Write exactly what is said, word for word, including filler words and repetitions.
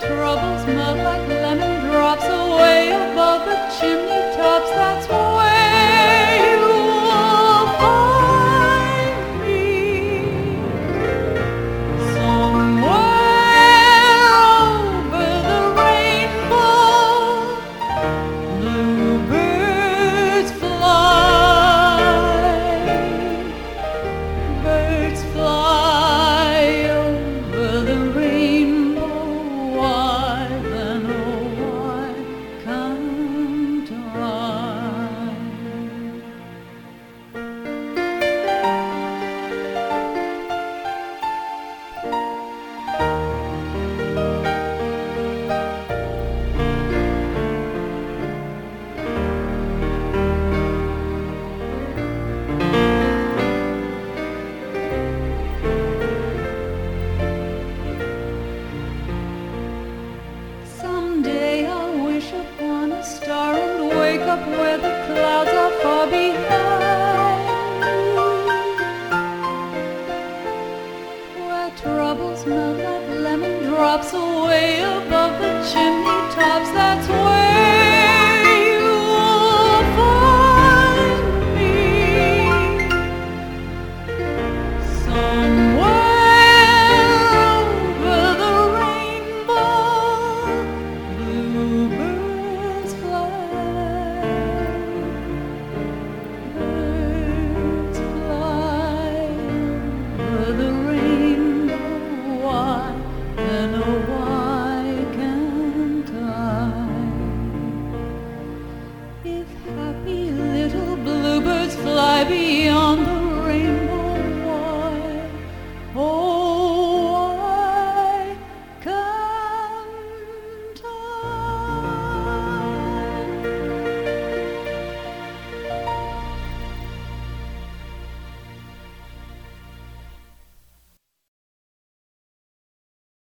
troubles melt like lemon drops away above the chimney tops. That's where you'll find me, somewhere over the rainbow. Bluebirds fly, birds fly over the rainbow. Why then, oh why can't I? Someday I'll wish upon a star and wake up where the clouds are far behind, where troubles melt like lemon drops away above the chimney tops. That's where you'll find me, somewhere over the rainbow. Bluebirds fly, birds fly over the rainbow. Why then, oh why can't I? If happy little bluebirds fly beyond the